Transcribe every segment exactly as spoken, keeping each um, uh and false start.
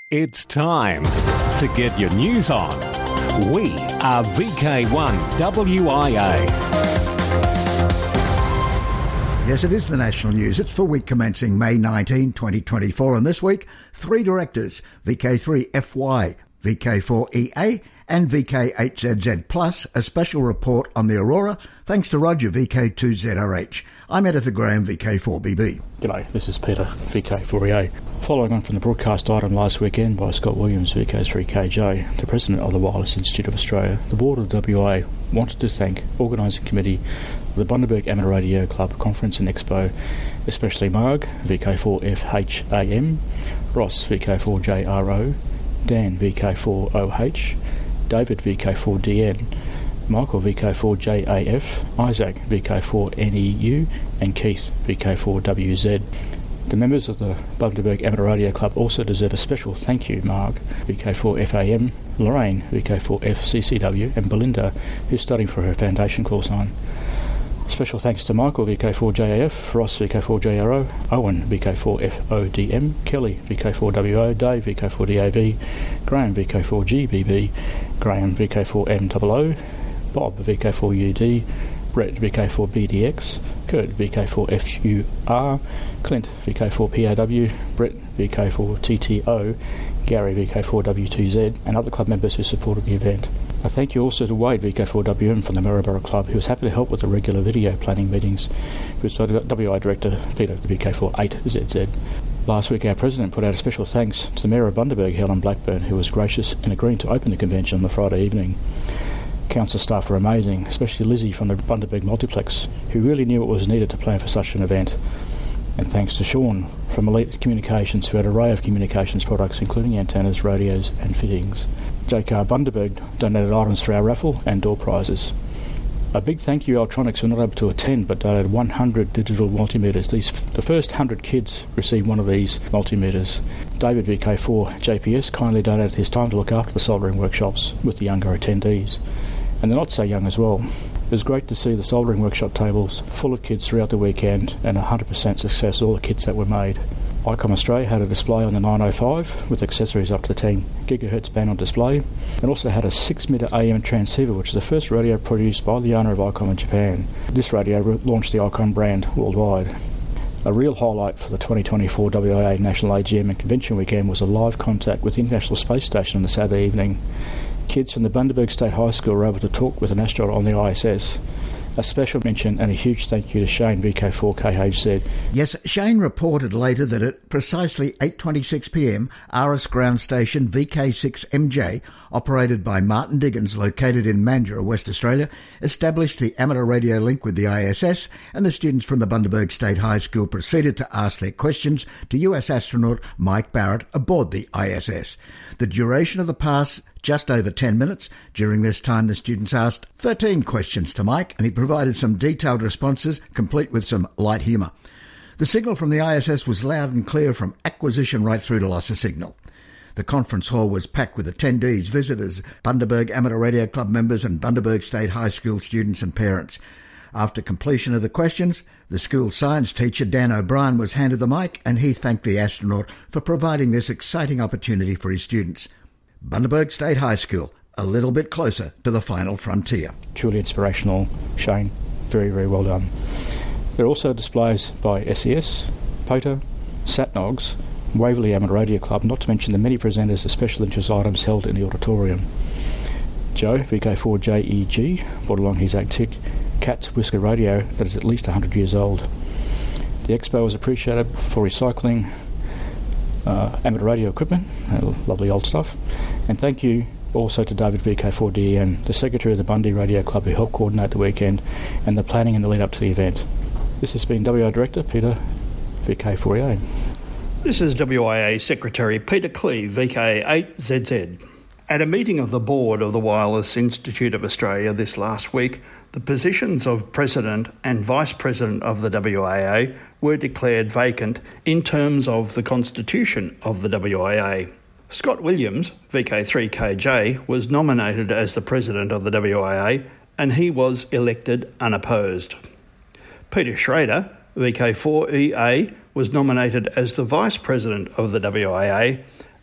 It's time to get your news on. We are V K one W I A. Yes, it is the national news. It's for week commencing May nineteenth, twenty twenty-four. And this week, three directors, V K three F Y, V K four E A and V K eight Z Z plus, a special report on the Aurora, thanks to Roger, V K two Z R H. I'm Editor Graham, V K four B B. G'day, this is Peter, V K four E A. Following on from the broadcast item last weekend by Scott Williams, V K three K J, the President of the Wireless Institute of Australia, the Board of the W I A wanted to thank Organising Committee of the Bundaberg Amateur Radio Club Conference and Expo, especially Marg, V K four F H A M, Ross, V K four J R O, Dan, V K four O H, David, V K four D N, Michael, V K four J A F, Isaac, V K four N E U, and Keith, V K four W Z. The members of the Bundaberg Amateur Radio Club also deserve a special thank you, Marg, V K four F A M, Lorraine, V K four F C C W, and Belinda, who's studying for her foundation call sign. Special thanks to Michael, V K four J A F, Ross, V K four J R O, Owen, V K four F O D M, Kelly, V K four W O, Dave, V K four D A V, Graham, V K four G B B, Graham, V K four M O O, Bob, V K four U D, Brett, V K four B D X, Kurt, V K four F U R, Clint, V K four P A W, Brett, V K four T T O, Gary, V K four W two Z, and other club members who supported the event. A thank you also to Wade, V K four W M from the Maryborough Club, who was happy to help with the regular video planning meetings, with W I Director Peter, V K four eight Z Z. Last week our President put out a special thanks to the Mayor of Bundaberg, Helen Blackburn, who was gracious in agreeing to open the convention on the Friday evening. Council staff were amazing, especially Lizzie from the Bundaberg Multiplex, who really knew what was needed to plan for such an event. And thanks to Sean from Elite Communications, who had an array of communications products, including antennas, radios and fittings. J K R Bundaberg donated items for our raffle and door prizes. A big thank you, Altronics, were not able to attend but donated one hundred digital multimeters. These, the first one hundred kids received one of these multimeters. David, V K four J P S, kindly donated his time to look after the soldering workshops with the younger attendees. And the not so young as well. It was great to see the soldering workshop tables full of kids throughout the weekend and one hundred percent success all the kits that were made. ICOM Australia had a display on the nine oh five with accessories up to ten gigahertz band on display, and also had a six metre A M transceiver, which is the first radio produced by the owner of ICOM in Japan. This radio launched the ICOM brand worldwide. A real highlight for the twenty twenty-four W I A National A G M and Convention Weekend was a live contact with the International Space Station on the Saturday evening. Kids from the Bundaberg State High School were able to talk with an astronaut on the I S S. A special mention and a huge thank you to Shane, V K four K H Z. Yes, Shane reported later that at precisely eight twenty-six p m, R S Ground Station V K six M J, operated by Martin Diggins, located in Mandurah, West Australia, established the amateur radio link with the I S S, and the students from the Bundaberg State High School proceeded to ask their questions to U S astronaut Mike Barrett aboard the I S S. The duration of the pass, just over ten minutes. During this time, the students asked thirteen questions to Mike, and he provided some detailed responses, complete with some light humour. The signal from the I S S was loud and clear from acquisition right through to loss of signal. The conference hall was packed with attendees, visitors, Bundaberg Amateur Radio Club members and Bundaberg State High School students and parents. After completion of the questions, the school science teacher Dan O'Brien was handed the mic, and he thanked the astronaut for providing this exciting opportunity for his students. Bundaberg State High School, a little bit closer to the final frontier. Truly inspirational, Shane. Very, very well done. There are also displays by S E S, POTA, Satnogs, Waverley Amateur Radio Club, not to mention the many presenters of special interest items held in the auditorium. Joe, V K four J E G, brought along his antique Cat's Whisker radio that is at least one hundred years old. The expo was appreciated for recycling uh, amateur radio equipment, uh, lovely old stuff. And thank you also to David, V K four D M, the Secretary of the Bundy Radio Club, who helped coordinate the weekend and the planning and the lead up to the event. This has been W I A Director Peter, V K four E A. This is W I A Secretary Peter Cleve, V K eight Z Z. At a meeting of the board of the Wireless Institute of Australia this last week, the positions of President and Vice President of the W I A were declared vacant in terms of the Constitution of the W I A. Scott Williams, V K three K J, was nominated as the President of the W I A, and he was elected unopposed. Peter Schrader, V K four E A, was nominated as the Vice President of the W I A,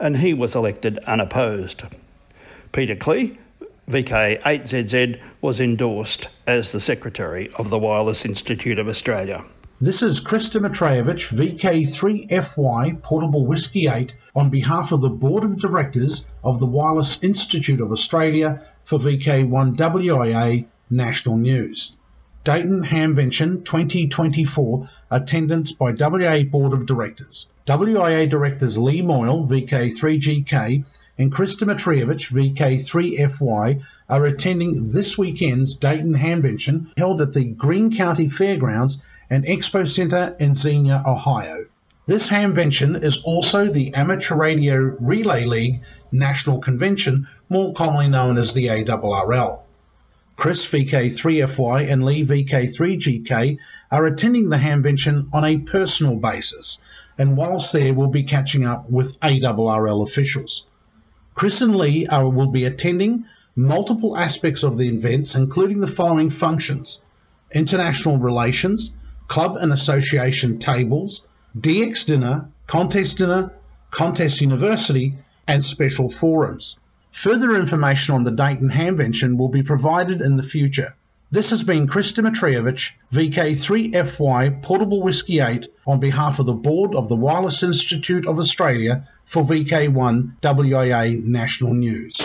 and he was elected unopposed. Peter Clee, V K eight Z Z, was endorsed as the Secretary of the Wireless Institute of Australia. This is Chris Dimitrievich, V K three F Y, Portable Whiskey eight, on behalf of the Board of Directors of the Wireless Institute of Australia for V K one W I A National News. Dayton Hamvention twenty twenty-four, attendance by W I A Board of Directors. W I A Directors Lee Moyle, V K three G K, and Chris Dimitrievich, V K three F Y, are attending this weekend's Dayton Hamvention, held at the Greene County Fairgrounds and Expo Center in Xenia, Ohio. This Hamvention is also the Amateur Radio Relay League National Convention, more commonly known as the A R R L. Chris, V K three F Y, and Lee, V K three G K, are attending the Hamvention on a personal basis, and whilst there will be catching up with A R R L officials. Chris and Lee are, will be attending multiple aspects of the events, including the following functions: international relations, club and association tables, D X dinner, contest dinner, contest university, and special forums. Further information on the Dayton Hamvention will be provided in the future. This has been Chris Dimitrievich, V K three F Y, Portable Whiskey eight, on behalf of the Board of the Wireless Institute of Australia for V K one W I A National News.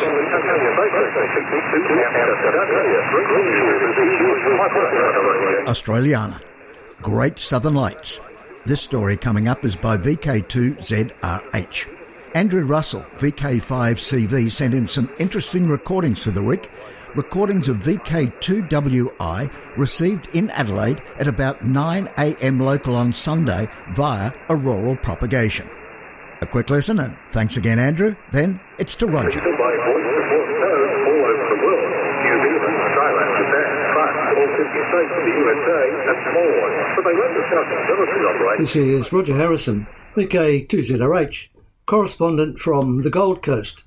Australiana. Great Southern Lights. This story coming up is by V K two Z R H. Andrew Russell, V K five C V, sent in some interesting recordings for the week. Recordings of V K two W I received in Adelaide at about nine a m local on Sunday via auroral propagation. A quick listen, and thanks again, Andrew. Then it's to Roger. This is Roger Harrison, V K two Z R H, correspondent from the Gold Coast.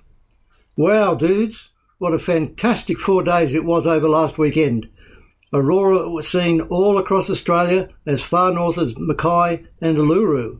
Wow, dudes, what a fantastic four days it was over last weekend. Aurora was seen all across Australia, as far north as Mackay and Uluru.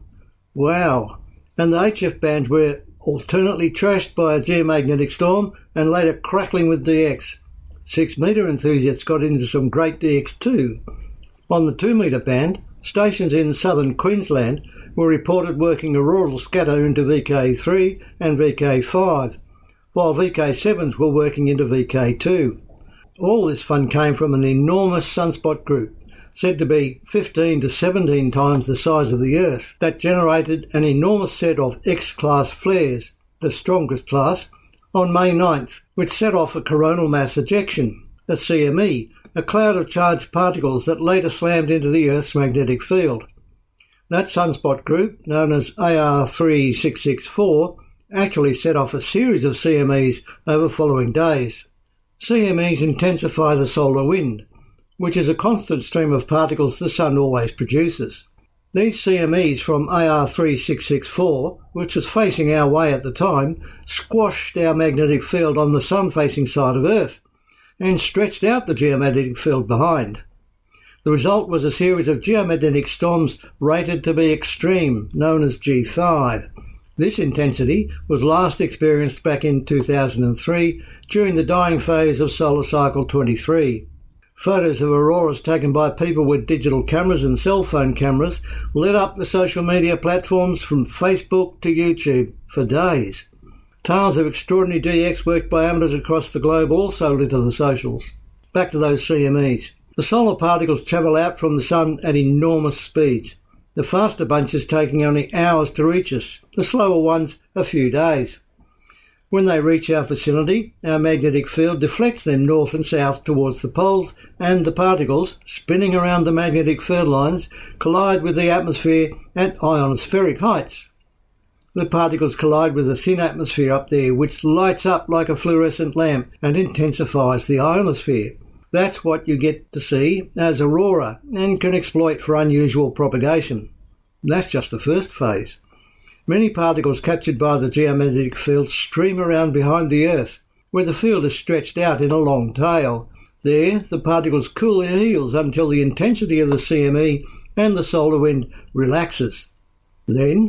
Wow. And the H F bands were alternately trashed by a geomagnetic storm and later crackling with D X. Six metre enthusiasts got into some great D X too. On the two metre band, stations in southern Queensland were reported working auroral scatter into V K three and V K five, while V K sevens were working into V K two. All this fun came from an enormous sunspot group, said to be fifteen to seventeen times the size of the Earth, that generated an enormous set of X-class flares, the strongest class, on May ninth, which set off a coronal mass ejection, a C M E, a cloud of charged particles that later slammed into the Earth's magnetic field. That sunspot group, known as A R three six six four, actually set off a series of C M Es over following days. C M Es intensify the solar wind, which is a constant stream of particles the Sun always produces. These C M Es from A R three six six four, which was facing our way at the time, squashed our magnetic field on the Sun-facing side of Earth and stretched out the geomagnetic field behind. The result was a series of geomagnetic storms rated to be extreme, known as G five. This intensity was last experienced back in two thousand three during the dying phase of solar cycle twenty-three. Photos of auroras taken by people with digital cameras and cell phone cameras lit up the social media platforms from Facebook to YouTube for days. Tales of extraordinary D X worked by amateurs across the globe also lit the socials. Back to those C M Es. The solar particles travel out from the Sun at enormous speeds, the faster bunches taking only hours to reach us, the slower ones a few days. When they reach our vicinity, our magnetic field deflects them north and south towards the poles, and the particles, spinning around the magnetic field lines, collide with the atmosphere at ionospheric heights. The particles collide with a thin atmosphere up there, which lights up like a fluorescent lamp and intensifies the ionosphere. That's what you get to see as aurora and can exploit for unusual propagation. That's just the first phase. Many particles captured by the geomagnetic field stream around behind the Earth, where the field is stretched out in a long tail. There, the particles cool their heels until the intensity of the C M E and the solar wind relaxes. Then, the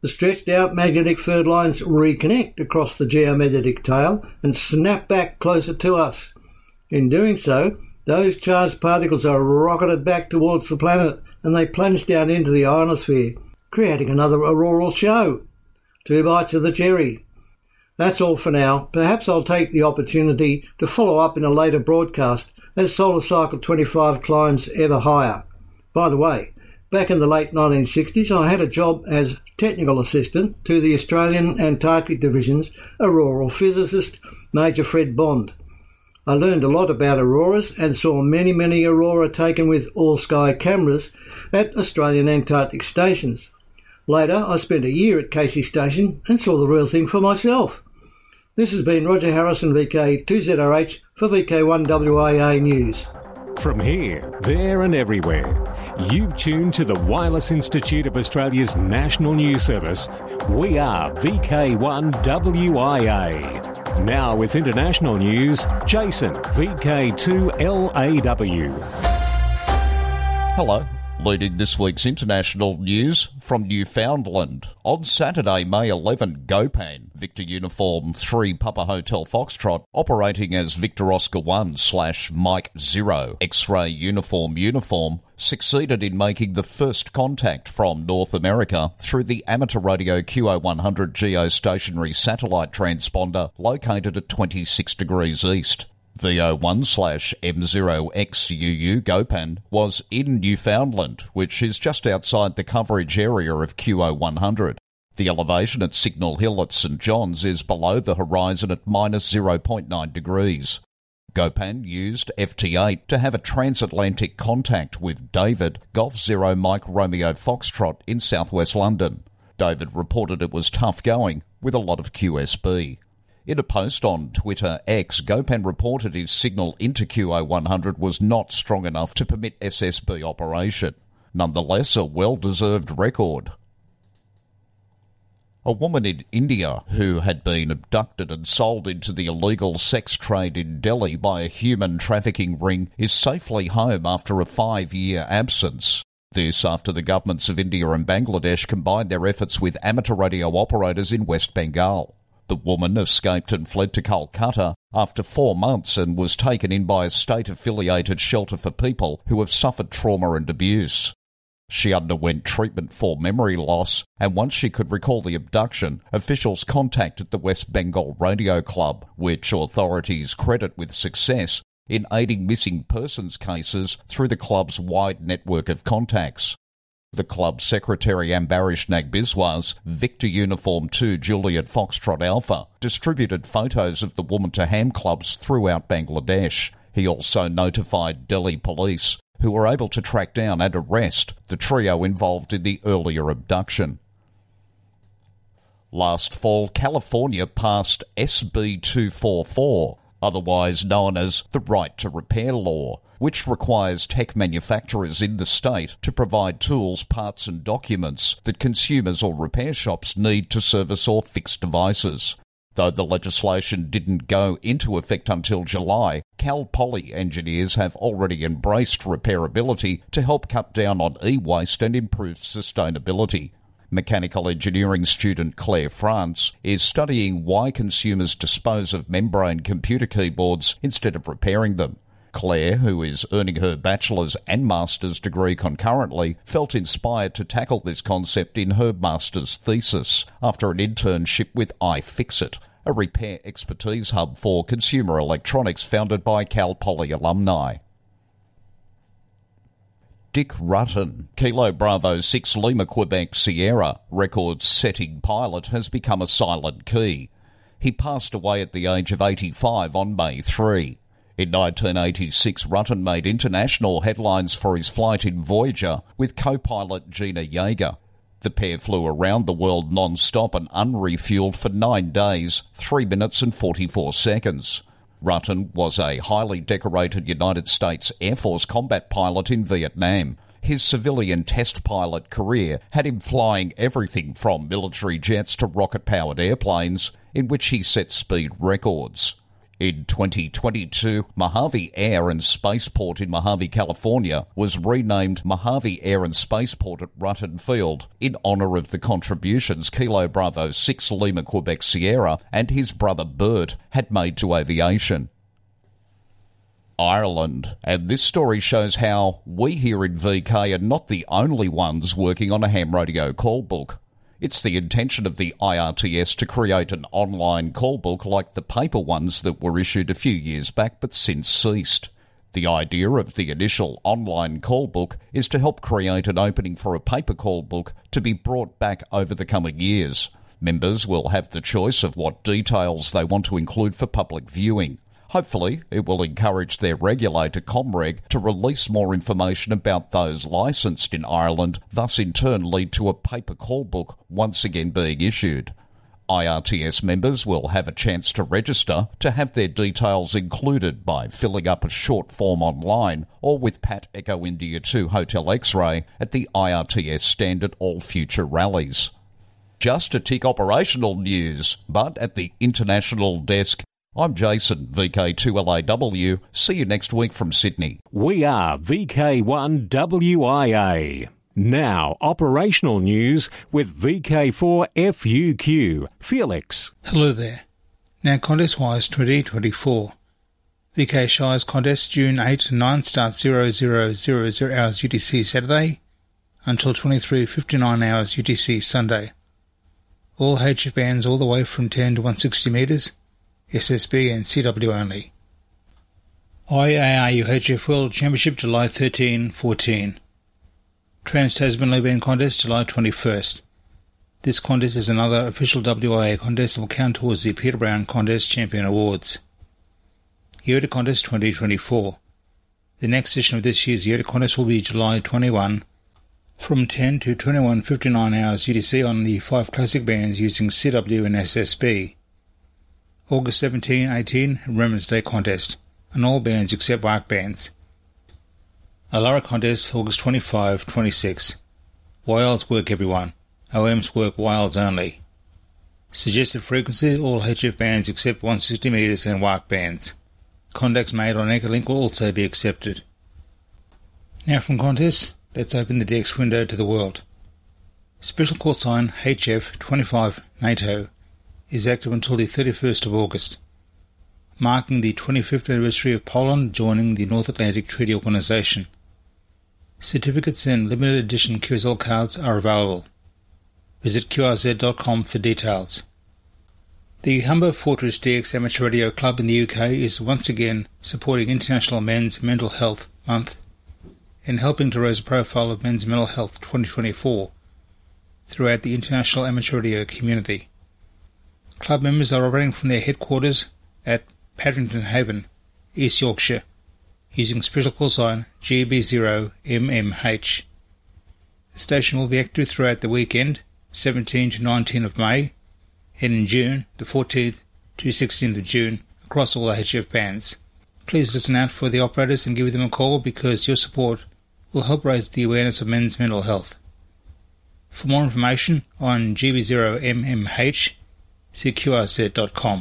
the stretched-out magnetic field lines reconnect across the geomagnetic tail and snap back closer to us. In doing so, those charged particles are rocketed back towards the planet and they plunge down into the ionosphere, creating another auroral show. Two bites of the cherry. That's all for now. Perhaps I'll take the opportunity to follow up in a later broadcast as Solar Cycle twenty-five climbs ever higher. By the way, back in the late nineteen sixties, I had a job as technical assistant to the Australian Antarctic Division's auroral physicist, Major Fred Bond. I learned a lot about auroras and saw many, many aurora taken with all-sky cameras at Australian Antarctic stations. Later, I spent a year at Casey Station and saw the real thing for myself. This has been Roger Harrison, V K two Z R H, for V K one W I A News. From here, there and everywhere, you've tuned to the Wireless Institute of Australia's national news service. We are V K one W I A. Now with international news, Jason, V K two L A W. Hello. Leading this week's international news from Newfoundland. On Saturday, May eleventh, GoPan, Victor Uniform three Papa Hotel Foxtrot, operating as Victor Oscar one slash Mike zero X-Ray Uniform Uniform, succeeded in making the first contact from North America through the amateur radio Q O one hundred geostationary satellite transponder located at twenty-six degrees east. V O one slash M zero X U U GoPan was in Newfoundland, which is just outside the coverage area of Q O one hundred. The elevation at Signal Hill at St John's is below the horizon at minus zero point nine degrees. GoPan used F T eight to have a transatlantic contact with David, Golf Zero Mike Romeo Foxtrot in southwest London. David reported it was tough going, with a lot of Q S B. In a post on Twitter X, GoPan reported his signal into Q O one hundred was not strong enough to permit S S B operation. Nonetheless, a well-deserved record. A woman in India who had been abducted and sold into the illegal sex trade in Delhi by a human trafficking ring is safely home after a five-year absence. This after the governments of India and Bangladesh combined their efforts with amateur radio operators in West Bengal. The woman escaped and fled to Calcutta after four months and was taken in by a state-affiliated shelter for people who have suffered trauma and abuse. She underwent treatment for memory loss, and once she could recall the abduction, officials contacted the West Bengal Radio Club, which authorities credit with success in aiding missing persons cases through the club's wide network of contacts. The club secretary Ambarish Nagbiswas, Victor Uniform two Juliet Foxtrot Alpha, distributed photos of the woman to ham clubs throughout Bangladesh. He also notified Delhi police, who were able to track down and arrest the trio involved in the earlier abduction. Last fall, California passed S B two forty-four, otherwise known as the Right to Repair Law, which requires tech manufacturers in the state to provide tools, parts and documents that consumers or repair shops need to service or fix devices. Though the legislation didn't go into effect until July, Cal Poly engineers have already embraced repairability to help cut down on e-waste and improve sustainability. Mechanical engineering student Claire France is studying why consumers dispose of membrane computer keyboards instead of repairing them. Claire, who is earning her bachelor's and master's degree concurrently, felt inspired to tackle this concept in her master's thesis after an internship with iFixit, a repair expertise hub for consumer electronics founded by Cal Poly alumni. Dick Rutten, Kilo Bravo six Lima Quebec Sierra, record-setting pilot, has become a silent key. He passed away at the age of eighty-five on May third. In nineteen eighty-six, Rutten made international headlines for his flight in Voyager with co-pilot Gina Yeager. The pair flew around the world non-stop and unrefueled for nine days, three minutes and forty-four seconds. Rutten was a highly decorated United States Air Force combat pilot in Vietnam. His civilian test pilot career had him flying everything from military jets to rocket-powered airplanes, in which he set speed records. In twenty twenty-two, Mojave Air and Spaceport in Mojave, California was renamed Mojave Air and Spaceport at Rutten Field in honour of the contributions Kilo Bravo six Lima Quebec Sierra and his brother Bert had made to aviation. Ireland. And this story shows how we here in V K are not the only ones working on a ham radio call book. It's the intention of the I R T S to create an online call book like the paper ones that were issued a few years back but since ceased. The idea of the initial online call book is to help create an opening for a paper call book to be brought back over the coming years. Members will have the choice of what details they want to include for public viewing. Hopefully, it will encourage their regulator, Comreg, to release more information about those licensed in Ireland, thus in turn lead to a paper call book once again being issued. I R T S members will have a chance to register to have their details included by filling up a short form online or with Pat Echo India two Hotel X-Ray at the I R T S stand at all future rallies. Just to tick operational news, but at the international desk, I'm Jason, V K two L A W. See you next week from Sydney. We are V K one W I A. Now, operational news with V K four F U Q. Felix. Hello there. Now, contest-wise twenty twenty-four. V K Shires contest June eighth to ninth starts zero zero zero zero hours U T C Saturday until twenty-three fifty-nine hours U T C Sunday. All H F bands all the way from ten to one hundred sixty metres. S S B and C W only. I A R U H F World Championship July thirteen fourteen. Trans-Tasman Low Band Contest July twenty-first. This contest is another official W I A contest that will count towards the Peter Brown Contest Champion Awards. Yoda Contest twenty twenty-four. The next session of this year's Yoda Contest will be July twenty-first from ten to twenty-one fifty-nine hours U T C on the five classic bands using C W and S S B. August seventeenth eighteen, Remembrance Day Contest, on all bands except Arc bands. Alara Contest, August twenty-fifth twenty-sixth. Wilds work everyone. O Ms work wilds only. Suggested frequency, all H F bands except one hundred sixty metres and W A R C bands. Contacts made on Anchorlink will also be accepted. Now from contests, let's open the D X window to the world. Special call sign H F twenty-five NATO is active until the thirty-first of August, marking the twenty-fifth anniversary of Poland joining the North Atlantic Treaty Organisation. Certificates and limited edition Q S L cards are available. Visit Q R Z dot com for details. The Humber Fortress D X Amateur Radio Club in the U K is once again supporting International Men's Mental Health Month and helping to raise the profile of men's mental health twenty twenty-four throughout the international amateur radio community. Club members are operating from their headquarters at Paddington Haven, East Yorkshire, using special call sign G B zero M M H. The station will be active throughout the weekend, seventeenth to nineteenth of May, and in June, the fourteenth to sixteenth of June, across all H F bands. Please listen out for the operators and give them a call because your support will help raise the awareness of men's mental health. For more information on G B zero M M H, see Q R Z dot com.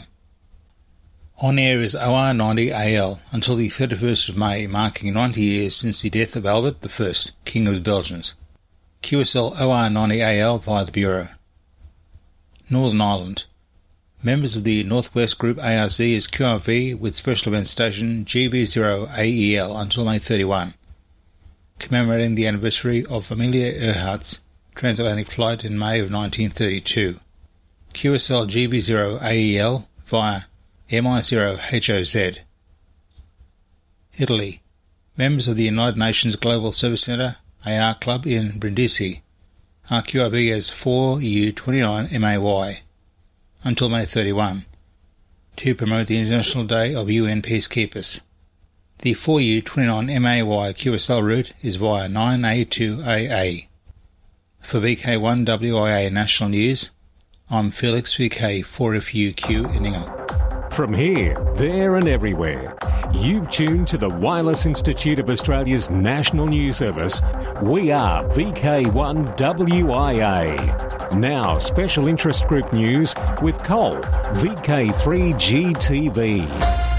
On air is O R ninety A L until the thirty-first of May, marking ninety years since the death of Albert the First, King of the Belgians. Q S L O R ninety A L via the Bureau. Northern Ireland. Members of the Northwest Group A R C is Q R V with special event station G B zero A E L until May thirty-first, commemorating the anniversary of Amelia Earhart's transatlantic flight in May of nineteen thirty-two. Q S L G B zero A E L via M I zero H O Z. Italy. Members of the United Nations Global Service Centre A R Club in Brindisi are Q R V as four U twenty-nine M A Y until May thirty-first to promote the International Day of U N Peacekeepers. The four U twenty-nine M A Y Q S L route is via nine A two A A. For V K one W I A National News, I'm Felix, V K four F U Q in Ingham. From here, there and everywhere, you've tuned to the Wireless Institute of Australia's National News Service. We are V K one W I A. Now, special interest group news with Cole, V K three G T V.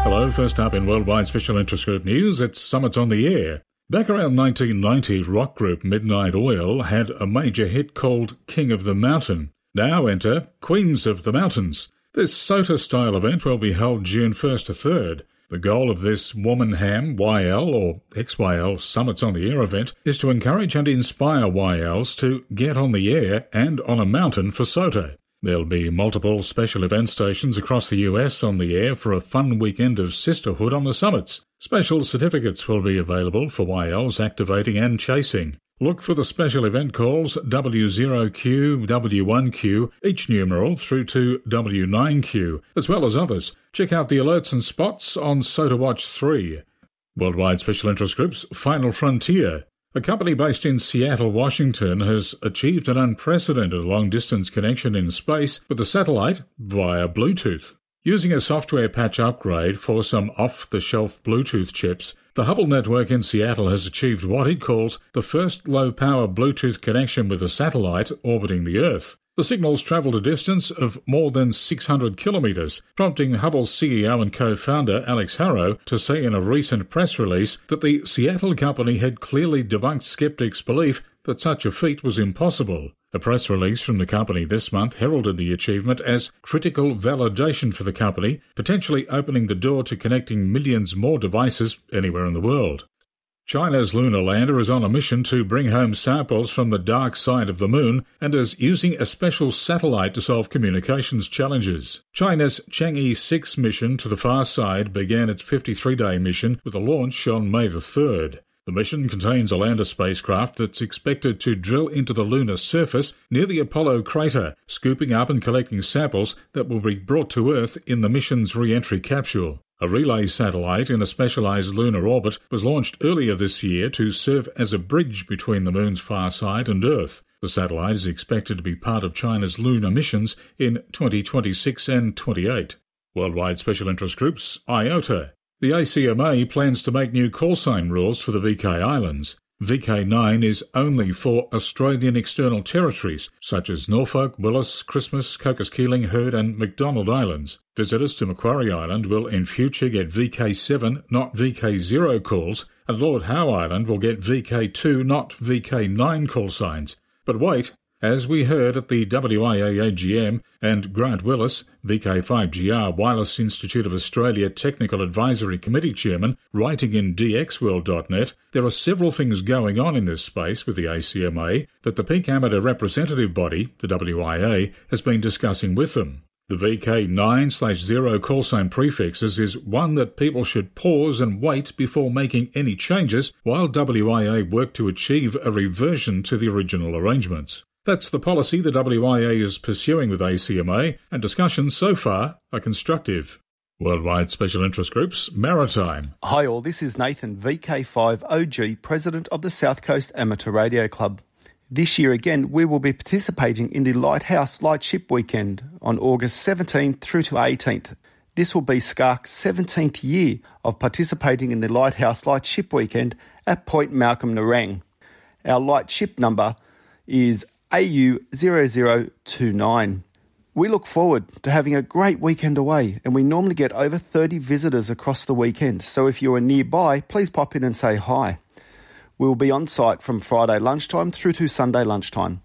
Hello, first up in Worldwide Special Interest Group News, it's Summits on the Air. Back around nineteen ninety, rock group Midnight Oil had a major hit called King of the Mountain. Now enter Queens of the Mountains. This SOTA-style event will be held June first to third. The goal of this Womanham Y L or X Y L Summits on the Air event is to encourage and inspire Y Ls to get on the air and on a mountain for SOTA. There'll be multiple special event stations across the U S on the air for a fun weekend of sisterhood on the summits. Special certificates will be available for Y Ls activating and chasing. Look for the special event calls W zero Q, W one Q, each numeral through to W nine Q, as well as others. Check out the alerts and spots on SOTA Watch three. Worldwide Special Interest Group's Final Frontier. A company based in Seattle, Washington, has achieved an unprecedented long-distance connection in space with a satellite via Bluetooth. Using a software patch upgrade for some off-the-shelf Bluetooth chips, the Hubble network in Seattle has achieved what it calls the first low-power Bluetooth connection with a satellite orbiting the Earth. The signals travelled a distance of more than six hundred kilometres, prompting Hubble's C E O and co-founder Alex Harrow to say in a recent press release that the Seattle company had clearly debunked skeptics' belief that such a feat was impossible. A press release from the company this month heralded the achievement as critical validation for the company, potentially opening the door to connecting millions more devices anywhere in the world. China's lunar lander is on a mission to bring home samples from the dark side of the moon and is using a special satellite to solve communications challenges. China's Chang'e six mission to the far side began its fifty-three day mission with a launch on May the third. The mission contains a lander spacecraft that's expected to drill into the lunar surface near the Apollo crater, scooping up and collecting samples that will be brought to Earth in the mission's re-entry capsule. A relay satellite in a specialised lunar orbit was launched earlier this year to serve as a bridge between the moon's far side and Earth. The satellite is expected to be part of China's lunar missions in twenty twenty-six and twenty-eight. Worldwide Special Interest Groups, I O T A. The A C M A plans to make new call sign rules for the V K Islands. V K nine is only for Australian external territories, such as Norfolk, Willis, Christmas, Cocos Keeling, Heard and McDonald Islands. Visitors to Macquarie Island will in future get V K seven, not V K zero calls, and Lord Howe Island will get V K two, not V K nine call signs. But wait, as we heard at the W I A A G M and Grant Willis, V K five G R Wireless Institute of Australia Technical Advisory Committee Chairman, writing in D X world dot net, there are several things going on in this space with the A C M A that the peak amateur representative body, the W I A, has been discussing with them. The V K nine slash zero callsign prefixes is one that people should pause and wait before making any changes while W I A work to achieve a reversion to the original arrangements. That's the policy the W I A is pursuing with A C M A, and discussions so far are constructive. Worldwide Special Interest Groups, Maritime. Hi all, this is Nathan, V K five O G, President of the South Coast Amateur Radio Club. This year again, we will be participating in the Lighthouse Lightship Weekend on August seventeenth through to eighteenth. This will be SCARC's seventeenth year of participating in the Lighthouse Lightship Weekend at Point Malcolm Nerang. Our lightship number is A U zero zero two nine. We look forward to having a great weekend away, and we normally get over thirty visitors across the weekend, so if you are nearby, please pop in and say hi. We will be on site from Friday lunchtime through to Sunday lunchtime.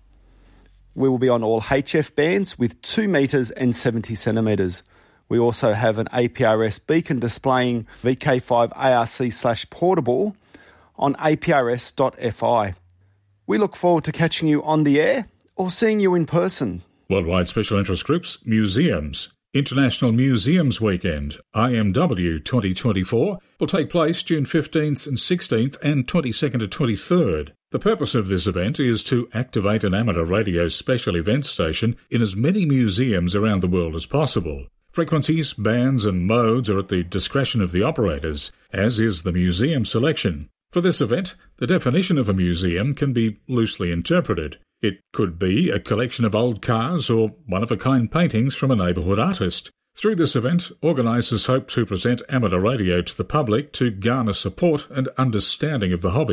We will be on all H F bands with two metres and seventy centimetres. We also have an A P R S beacon displaying V K five A R C slash portable on A P R S dot F I. We look forward to catching you on the air or seeing you in person. Worldwide Special Interest Groups, Museums. International Museums Weekend, I M W twenty twenty-four, will take place June fifteenth and sixteenth and twenty-second to twenty-third. The purpose of this event is to activate an amateur radio special event station in as many museums around the world as possible. Frequencies, bands and modes are at the discretion of the operators, as is the museum selection. For this event, the definition of a museum can be loosely interpreted. It could be a collection of old cars or one-of-a-kind paintings from a neighbourhood artist. Through this event, organisers hope to present amateur radio to the public to garner support and understanding of the hobby.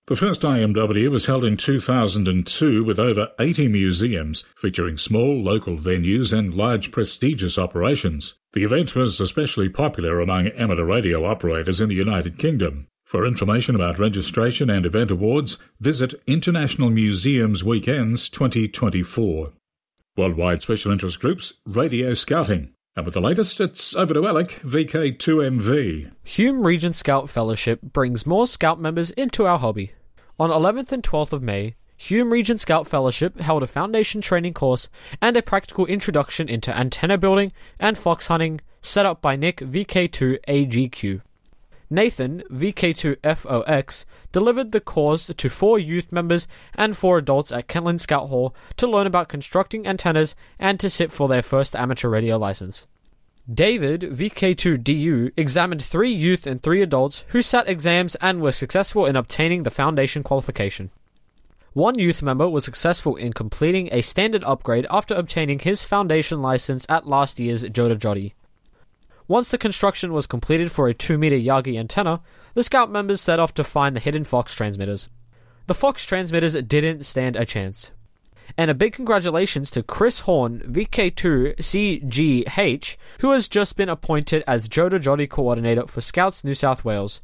The first I M W was held in two thousand two with over eighty museums, featuring small local venues and large prestigious operations. The event was especially popular among amateur radio operators in the United Kingdom. For information about registration and event awards, visit International Museums Weekends twenty twenty-four. Worldwide Special Interest Groups, Radio Scouting. And with the latest, it's over to Alec, V K two M V. Hume Region Scout Fellowship brings more Scout members into our hobby. On eleventh and twelfth of May, Hume Region Scout Fellowship held a foundation training course and a practical introduction into antenna building and fox hunting set up by Nick, V K two A G Q. Nathan, V K two F O X, delivered the course to four youth members and four adults at Kentland Scout Hall to learn about constructing antennas and to sit for their first amateur radio license. David, V K two D U, examined three youth and three adults who sat exams and were successful in obtaining the foundation qualification. One youth member was successful in completing a standard upgrade after obtaining his foundation license at last year's Joda Jodi. Once the construction was completed for a two meter Yagi antenna, the Scout members set off to find the hidden Fox transmitters. The Fox transmitters didn't stand a chance. And a big congratulations to Chris Horn, V K two C G H, who has just been appointed as Joda Jodi Coordinator for Scouts New South Wales.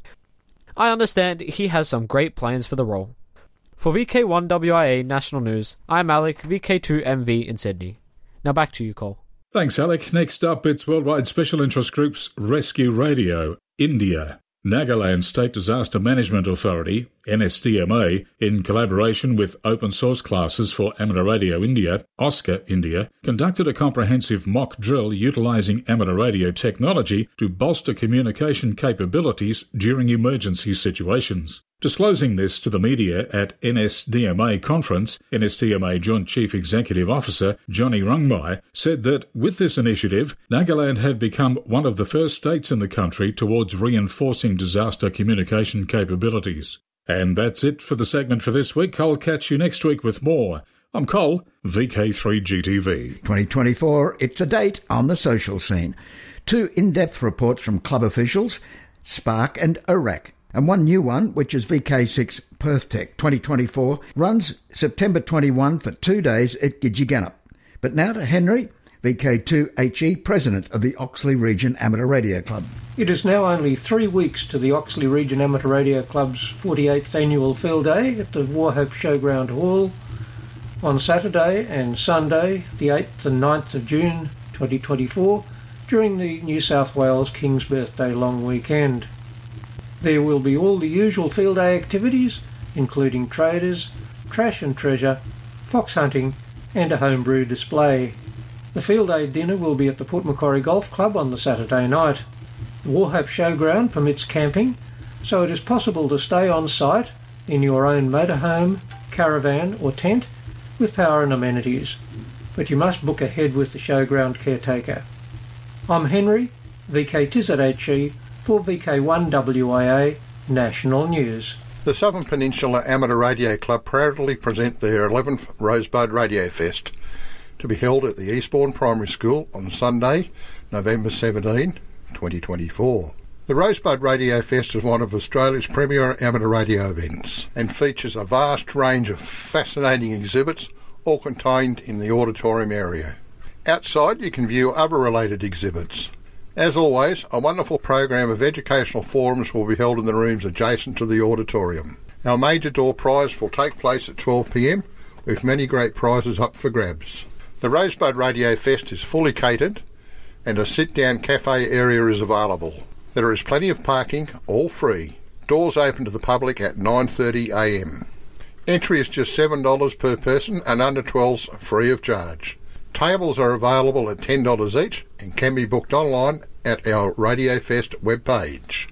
I understand he has some great plans for the role. For V K one W I A National News, I'm Alec, V K two M V in Sydney. Now back to you, Cole. Thanks, Alec. Next up, it's Worldwide Special Interest Groups Rescue Radio, India. Nagaland State Disaster Management Authority, N S D M A, in collaboration with Open Source Classes for Amateur Radio India, OSCAR India, conducted a comprehensive mock drill utilising amateur radio technology to bolster communication capabilities during emergency situations. Disclosing this to the media at N S D M A conference, N S D M A Joint Chief Executive Officer Johnny Rungmai said that with this initiative, Nagaland had become one of the first states in the country towards reinforcing disaster communication capabilities. And that's it for the segment for this week. I'll catch you next week with more. I'm Cole, V K three G T V. twenty twenty-four, it's a date on the social scene. Two in-depth reports from club officials, Spark and Iraq. And one new one, which is V K six Perth Tech twenty twenty-four, runs September twenty-first for two days at Gidgegannup. But now to Henry, V K two H E, President of the Oxley Region Amateur Radio Club. It is now only three weeks to the Oxley Region Amateur Radio Club's forty-eighth annual field day at the Warhope Showground Hall on Saturday and Sunday, the eighth and ninth of June twenty twenty-four, during the New South Wales King's Birthday long weekend. There will be all the usual field day activities, including traders, trash and treasure, fox hunting and a homebrew display. The field day dinner will be at the Port Macquarie Golf Club on the Saturday night. The Warhope Showground permits camping, so it is possible to stay on site in your own motorhome, caravan or tent with power and amenities, but you must book ahead with the showground caretaker. I'm Henry, V K two Z H E, for V K one W I A National News. The Southern Peninsula Amateur Radio Club proudly present their eleventh Rosebud Radio Fest, to be held at the Eastbourne Primary School on Sunday, November seventeenth, twenty twenty-four. The Rosebud Radio Fest is one of Australia's premier amateur radio events and features a vast range of fascinating exhibits, all contained in the auditorium area. Outside you can view other related exhibits. As always, a wonderful program of educational forums will be held in the rooms adjacent to the auditorium. Our major door prize will take place at twelve p m, with many great prizes up for grabs. The Rosebud Radio Fest is fully catered and a sit-down cafe area is available. There is plenty of parking, all free. Doors open to the public at nine thirty a m. Entry is just seven dollars per person and under twelves free of charge. Tables are available at ten dollars each and can be booked online at our Radio Fest webpage,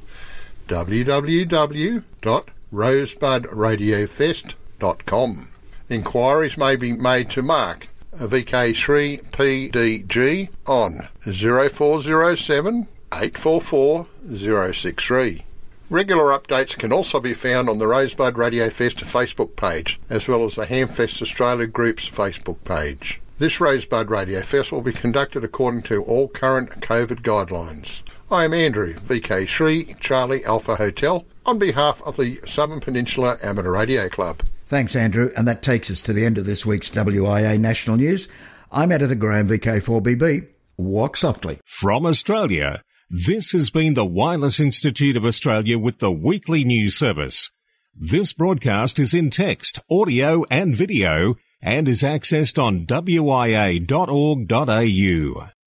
w w w dot rosebud radio fest dot com. Inquiries may be made to Mark, V K three P D G, on zero four zero seven, eight four four, zero six three. Regular updates can also be found on the Rosebud Radio Fest Facebook page, as well as the Hamfest Australia Group's Facebook page. This Rosebud Radio Fest will be conducted according to all current COVID guidelines. I am Andrew, V K three Charlie Alpha Hotel, on behalf of the Southern Peninsula Amateur Radio Club. Thanks, Andrew, and that takes us to the end of this week's W I A National News. I'm Editor Graham, V K four B B. Walk softly. From Australia, this has been the Wireless Institute of Australia with the weekly news service. This broadcast is in text, audio and video and is accessed on w i a dot org dot a u.